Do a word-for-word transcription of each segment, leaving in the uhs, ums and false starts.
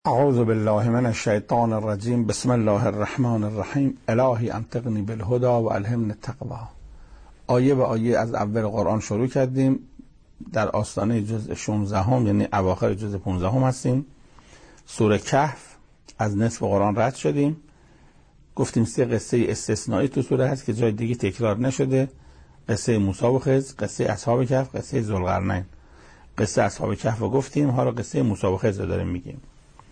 اعوذ بالله من الشیطان الرجیم. بسم الله الرحمن الرحیم. الهی انطقنی بالهدى و الهمنی التقوی. آیه به آیه از اول قرآن شروع کردیم. در آستانه جزء شانزده هم یعنی اواخر جزء پانزده هم هستیم. سوره کهف از نصف قرآن رد شدیم. گفتیم سه قصه استثنایی تو سوره هست که جای دیگه تکرار نشده. قصه موسی و خضر، قصه اصحاب کهف، قصه ذوالقرنین. قصه اصحاب کهف رو گفتیم، حالا قصه موسی و خضر داریم میگیم.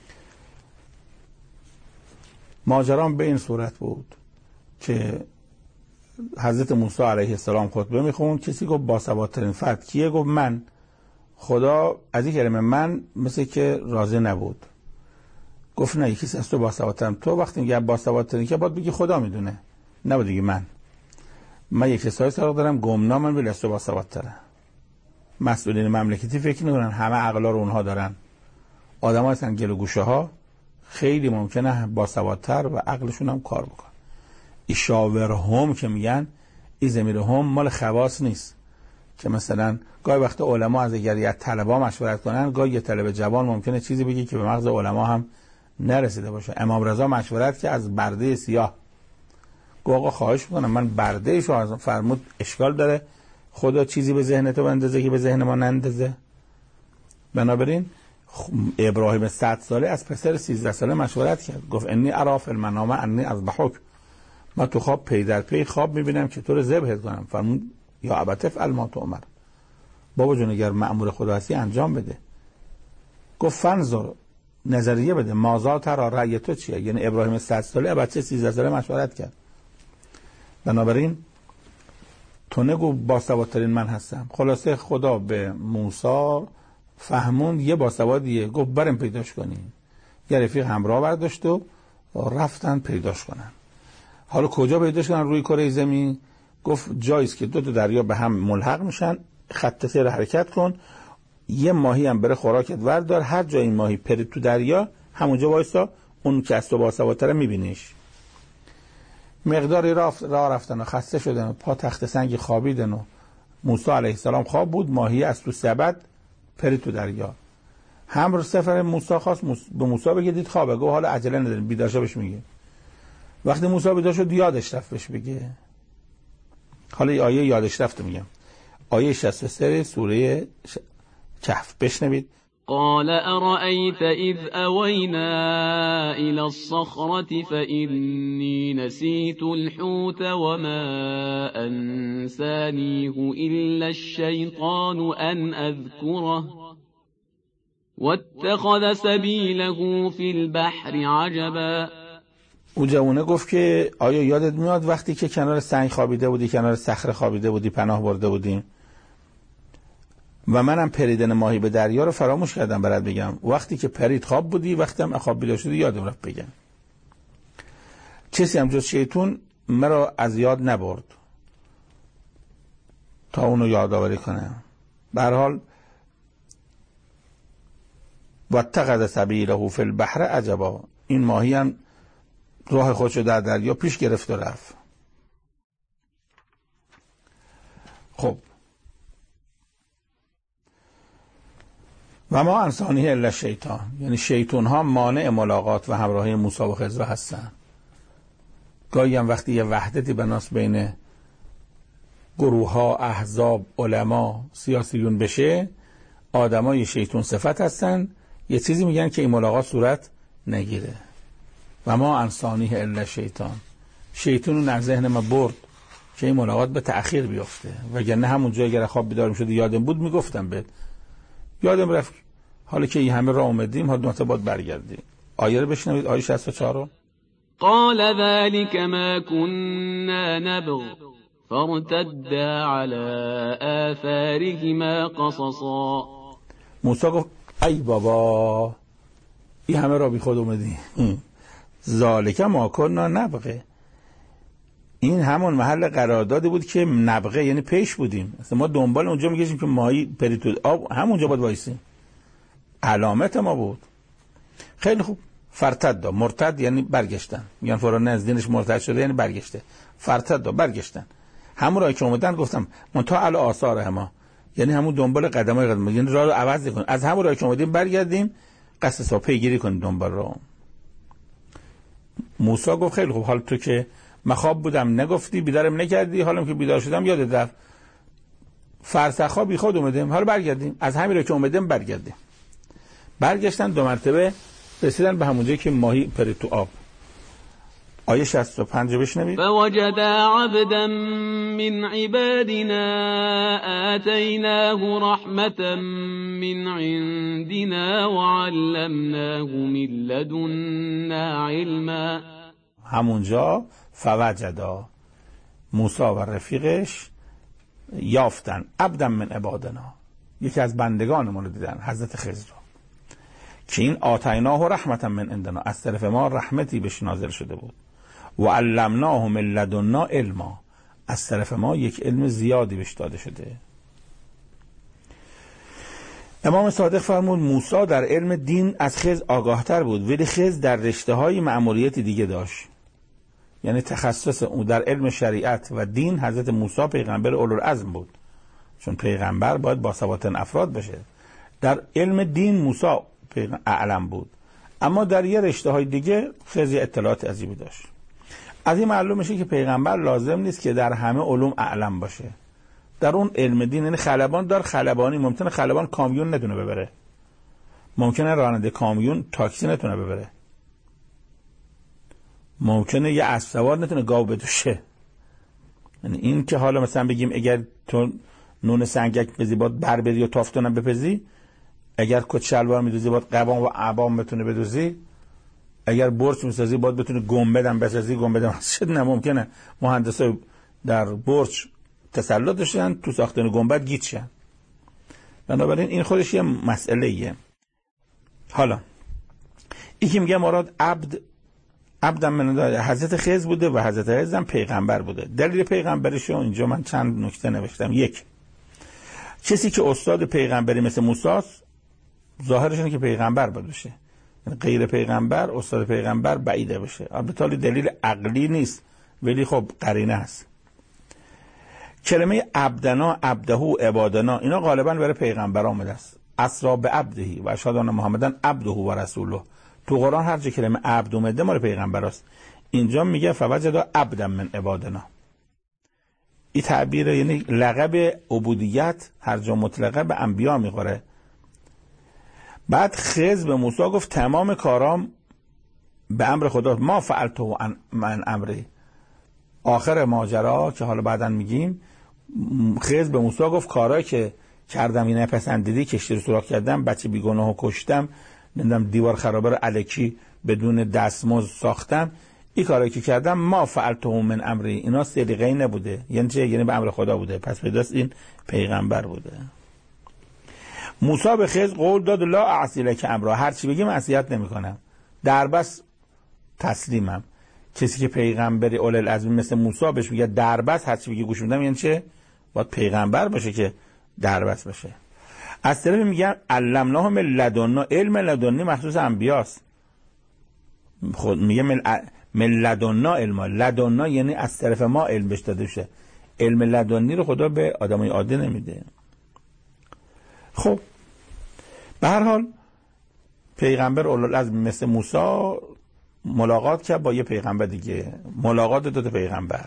ماجرام به این صورت بود که حضرت موسی علیه السلام خطبه میخوند. کسی گفت باسوادترین فرد کیه؟ گفت من. خدا از این کلمه من مثل که راضی نبود. گفت نه، یکی از تو باسوادترم. تو وقتی میگه باسوادترین که باید بگی خدا میدونه، نباید بگی من. من یک کسایی سراغ دارم گمنام، من ولی از تو باسوادترم. مسئولین مملکتی فکر نکنن همه عقلا رو اونها دارن. آدم‌ها هستن گل و گوشه ها، خیلی ممکنه باسوادتر و عقلشون هم کار بکنه. ایشاور هم که میگن ای زمیر هم مال خواص نیست که مثلا گاهی وقت علما از اگر یه طلبا مشورت کنن، گاهی یه طلب جوان ممکنه چیزی بگه که به مغز علما هم نرسیده باشه. امام رضا مشورت که از برده سیاه گفت آقا خواهش میکنم من برده شو از فرمود اشکال داره، خدا چیزی به ذهن تو بندازه که به ذهن ما نندازه. بنابراین ابراهیم صد ساله از پسر سیزده ساله مشورت کرد. گفت انی اری فی المنام انی اذبحک، من تو خواب پی در پی خواب میبینم که تو رو ذبحت کنم. فرمود یا ابت افعل ما تؤمر، بابا جون اگر مأمور خدا هستی انجام بده. گفت فنظر، نظریه بده، مازا ترا، رأی تو چیه؟ یعنی ابراهیم صد ساله بچه سیزده ساله مشورت کرد. بنابراین تو نگو باسوادترین من هستم. خلاصه خدا به موسی فهمون یه باسوادیه، گفت بریم پیداش کنیم. یه رفیق همراه برداشت و رفتن پیداش کنن. حالا کجا پیداش کنن؟ روی کره زمین. گفت جاییست که دو تا دریا به هم ملحق میشن، خط سیر حرکت کن، یه ماهی هم بره خوراکت وردار، هر جای این ماهی پرید تو دریا همونجا وایسا، اون که از تو باسوادتره میبینیش. مقداری رفت راه رفتن و خسته شدن و پا تخت سنگی خوابیدن و موسی علیه السلام خواب بود، ماهی از تو سبد پرید تو دریا. هم سفر موسی خواست به موسی بگه دید خوابه. گفت حالا عجله نداریم، بیدار شو بهش میگه. وقتی موسی بیدار شد یادش رفت بهش بگه. حالا این آیه یادش رفت میگم. آیه شصت و سه سوره کهف بشنوید. قال أرأيت إذ أوينا إلى الصخرة فإني نسيت الحوت وما أنسانيه إلا الشيطان أن أذكره واتخذ سبيله في البحر عجبا. او جوونه گفت که آیا یادت میاد وقتی که کنار سنگ خوابیده بودی، کنار صخره خوابیده بودی، پناه برده بودیم و منم پریدن ماهی به دریا رو فراموش کردم برات بگم. وقتی که پرید خواب بودی، وقتی هم خواب بیدار شدی یادم رفت بگم. کسی هم جز شیطون مرا از یاد نبرد تا اونو یادآوری کنه. به هر حال واتخذ سبیله فی البحر عجبا، این ماهی هم راه خودشو در دریا پیش گرفت و رفت. خب و ما انسانی الا شیطان، یعنی شیطان ها مانع ملاقات و همراهی موسی و خضر هستن. گاهی هم وقتی یه وحدتی بناس بین گروه ها، احزاب، علما، سیاسیون بشه، آدمای شیطان صفت هستن، یه چیزی میگن که این ملاقات صورت نگیره. و ما انسانی الا شیطان، شیطان رو در ذهن ما برد که این ملاقات به تأخیر بیفته، وگرنه همون جایی اگر خواب بیدار میشد یادم بود میگفتم بهت، یادم رفت. حالا که این همه راه اومدیم، حالا نوتا باید برگردیم. آیه رو بشنوید، آیه شصت و چهار رو. قال ذلك ما كنا نبغ فارتدا على آثارهما قصصا. موسی گفت ای بابا این همه راه بی خود اومدیم. ذالک ما کنا نبغه، این همون محل قراردادی بود که نبغه یعنی پیش بودیم. اصلا ما دنبال اونجا میگشیم که ماهی پرید تو آب، همونجا باید وایسیم، علامت ما بود. خیلی خوب. فرتد دا، مرتد یعنی برگشتن، میگن فلان از دینش مرتد شده یعنی برگشته. فرتد دا، برگشتن. همون راهی که اومدن گفتم منتها علی آثار ما، یعنی همون دنبال قدمای قدم، یعنی راه رو عوض نکن، از همون راهی که اومدیم برگردیم. قصص ها پیگیری کنید دنبال رو. موسی گفت خیلی خوب، حالا تو که من خواب بودم نگفتی، بیدارم نکردی، حالا که بیدار شدم یادت رفت، فرسخا بی خود اومدیم، حالا برگردیم، از همین رو که اومدیم برگردیم. برگشتن دو مرتبه رسیدن به همون جایی که ماهی پرید تو آب. آیه شصت و پنج بشنوید. فوجد عبدا من عبادنا آتیناه رحمة من عندنا وعلمناه من لدنا علما. همونجا فوجدا موسی و رفیقش یافتن عبدا من عبادنا، یکی از بندگانمون رو دیدن، حضرت خضر، که این آتیناه رحمة من عندنا، از طرف ما رحمتی بهش نازل شده بود، و علمناه من لدنا علما، از طرف ما یک علم زیادی بهش داده شده. امام صادق فرمود موسی در علم دین از خضر آگاهتر بود، ولی خضر در رشته های مأموریت دیگه داشت. یعنی تخصص او در علم شریعت و دین حضرت موسی پیغمبر اولوالعزم بود، چون پیغمبر باید باسوادترین افراد بشه. در علم دین موسی اعلم بود، اما در یه رشته های دیگه خضر اطلاعات عجیبی داشت. از این معلوم میشه که پیغمبر لازم نیست که در همه علوم اعلم باشه. در اون علم دین، یعنی خلبان دار خلبانی، ممکنه خلبان کامیون نتونه ببره، ممکنه راننده کامیون تاکسی نتونه ببره، ممکنه یه اسب سوار نتونه گاو بدوشه. یعنی این که حالا مثلا بگیم اگر تو نون سنگک بزی باید بر بری و تافتونم بپزی، اگر کت شلوار میدوزی باید قبام و عبام بتونه بدوزی، اگر برج میسازی باید بتونه گنبدم بسازی، گنبدم شد نه، ممکنه مهندسای در برج تسلط داشتن تو ساختن گنبد گیج شن. بنابراین این خودش یه مسئله ایه. حالا این که میگه مراد عبد عبدم من حضرت خضر بوده و حضرت خضر هم پیغمبر بوده. دلیل پیغمبرشو اینجا من چند نکته نوشتم. یک، کسی که استاد پیغمبری مثل موسی است، ظاهرش اینه که پیغمبر باشه، یعنی غیر پیغمبر استاد پیغمبر بعیده بشه. البته دلیل عقلی نیست ولی خب قرینه است. کلمه عبدنا، عبده، عبادنا اینا غالبا برای پیغمبر آمده است. اسرا به عبدهی و اشهد ان محمدن عبده و رسوله. تو قرآن هر جا کلمه عبد اومده مال پیغمبر است. اینجا میگه فوجد عبدا من عبادنا. این تعبیر یعنی لقب عبودیت هر جا مطلقه به انبیا میخوره. بعد خضر به موسی گفت تمام کارام به امر خدا، ما فعلته من امری. آخر ماجرا که حالا بعداً میگیم، خضر به موسی گفت کارایی که کردم اینه پسندیدی، کشتی رو سوراخ کردم، بچه بیگناهو کشتم، نمیدونم دیوار خرابه رو الکی بدون دستمزد ساختم، این کارایی که کردم ما فعلته من امری، اینا سلیقه‌ای نبوده. یعنی چه؟ یعنی به امر خدا بوده، پس پیداست این پیغمبر بوده. موسی به خضر قول داد لا اعصی لک امرا، هر چی بگی معصیت نمی‌کنم، در بس تسلیمم. کسی که پیغمبری اولوالعزم مثل موسی بهش میگه در بس هر چی بگی گوش میدم، یعنی چه؟ باید پیغمبر باشه که در بس باشه. از طرف میگن علمناه من لدنا، علم لدنی مخصوص انبیاست. خود میگه من لدنا علم، لدنا یعنی از طرف ما علم بهش داده شه. علم لدنی رو خدا به آدمای عادی نمیده. خب به هر حال پیغمبر اولوالعزم مثل موسی ملاقات کرد با یه پیغمبر دیگه، ملاقات دو تا پیغمبر.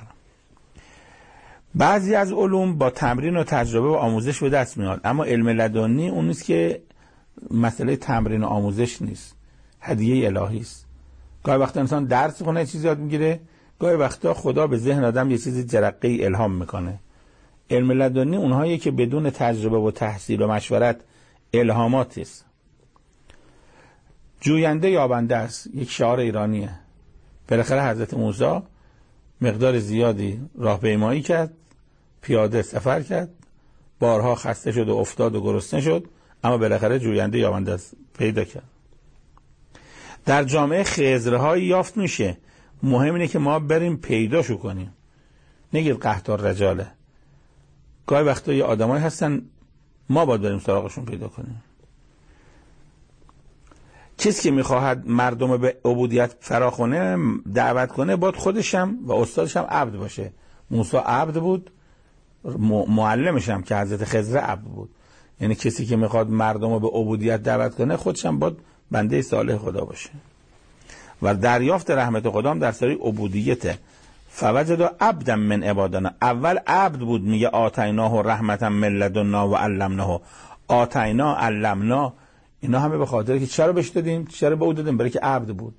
بعضی از علوم با تمرین و تجربه و آموزش به دست میاد، اما علم لدنی اون نیست که مسئله تمرین و آموزش نیست، هدیه الهی است. گاهی وقتا انسان درس خونه چیزی یاد میگیره، گاهی وقتا خدا به ذهن آدم یه چیزی جرقه‌ای الهام میکنه. علم لدنی اونهایی که بدون تجربه و تحصیل و مشورت الهامات است. جوینده یابنده است، یک شعار ایرانیه. بالاخره حضرت موسی مقدار زیادی راهپیمایی کرد، پیاده سفر کرد، بارها خسته شد و افتاد و گرسنه شد، اما بالاخره جوینده یابنده است پیدا کرد. در جامعه خضرهایی یافت میشه، مهم اینه که ما بریم پیداشو کنیم. نگید قحطار رجاله، گاهی وقتا یه آدمایی هستن ما باید بریم سراغشون پیدا کنیم. کسی که میخواهد مردم به عبودیت فراخونه دعوت کنه باید خودشم و استادشم عبد باشه. موسی عبد بود، معلمشم که حضرت خضر عبد بود. یعنی کسی که میخواد مردم به عبودیت دعوت کنه خودشم باید بنده صالح خدا باشه. و دریافت رحمت خدا در سری عبودیته. فوجد عبدا من عبادنا، اول عبد بود، میگه آتیناه رحمتا من لدنا و علمناه. آتینا، علمنا، اینا همه به خاطر که چرا بهش دادیم؟ چرا به او دادیم؟ برای که عبد بود.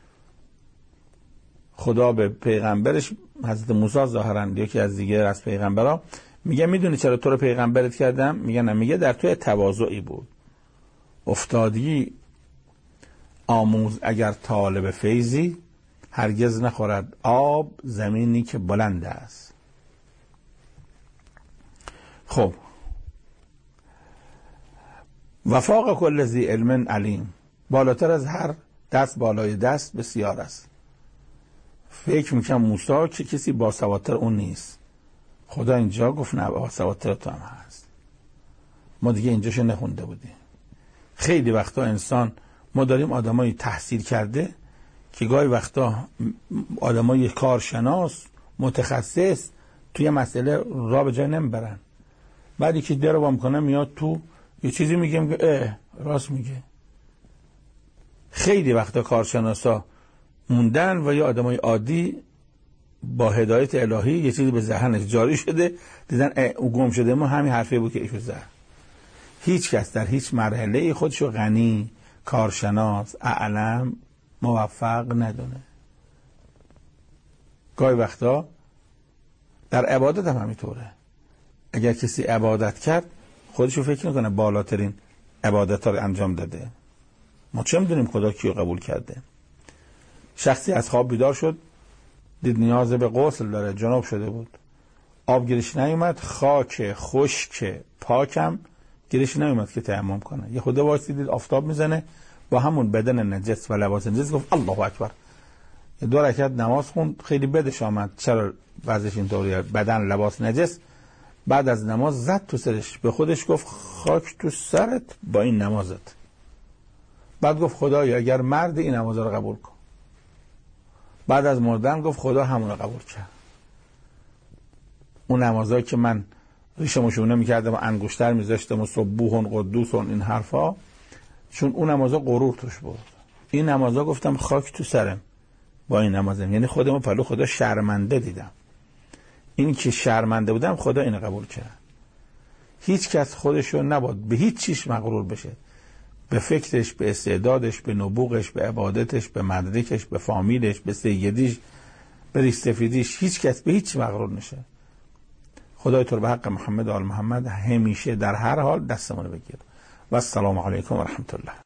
خدا به پیغمبرش حضرت موسی ظاهرا یکی از دیگه از پیغمبرا میگه میدونی چرا تو رو پیغمبرت کردم؟ میگه نه، میگه در توی تواضعی بود. افتادی آموز اگر طالب فیضی، هرگز نخورد آب زمینی که بلند است. خب وفاق کل ذی علم علیم، بالاتر از هر دست بالای دست بسیار است. فکر میکنم موسی که کسی باسوادتر اون نیست. خدا اینجا گفت نه، باسوادتر تو هم هست. ما دیگه اینجاشو نخونده بودیم. خیلی وقتا انسان، ما داریم آدمای تحصیل کرده که گاهی وقتا آدمای کارشناس متخصص توی مسئله را به جای نمیبرن. بعد یکی در رو با میکنه میاد تو یه چیزی میگه میگه اه راست میگه. خیلی وقتا کارشناسا موندن و یا آدمای عادی با هدایت الهی یه چیزی به ذهنش جاری شده، دیدن اه او گم شده، ما همین حرفی بود که ایشو زد. هیچ کس در هیچ مرحله خودشو غنی، کارشناس، اعلم، موفق ندونه. گاهی وقتا در عبادت هم همینطوره. اگر کسی عبادت کرد خودشو فکر نکنه بالاترین عبادت ها رو انجام داده. ما چه میدونیم خدا کیو قبول کرده؟ شخصی از خواب بیدار شد، دید نیاز به غسل داره، جناب شده بود، آب گیرش نیومد، خاک خشک پاکم گیرش نیومد که تیمم کنه. یه خدا واسه دید آفتاب میزنه، با همون بدن نجس و لباس نجس گفت الله اکبر. یه دو رکعت نماز خوند، خیلی بدش آمد چرا وضعش اینطوریه، بدن لباس نجس. بعد از نماز زد تو سرش، به خودش گفت خاک تو سرت با این نمازت. بعد گفت خدایا اگر مرد این نماز رو قبول کن. بعد از مردن گفت خدا همون رو قبول کرد. اون نمازایی که من ریشمو شونه میکردم و انگشتر میذاشتم و سبوحون قدوسون این حرفا، چون اون نمازا غرور توش بود. این نمازا گفتم خاک تو سرم با این نمازم، یعنی خودمو پلو خدا شرمنده دیدم. این که شرمنده بودم خدا اینو قبول کرد. هیچ کس خودشو نباد به هیچ چیز مغرور بشه، به فکرش، به استعدادش، به نبوغش، به عبادتش، به مدرکش، به فامیلش، به سیدیش، به ریش سفیدیش. هیچ کس به هیچ مغرور نشه. خدای تو رو به حق محمد و آل محمد همیشه در هر حال دستمون بگیر. و السلام علیکم و رحمت الله.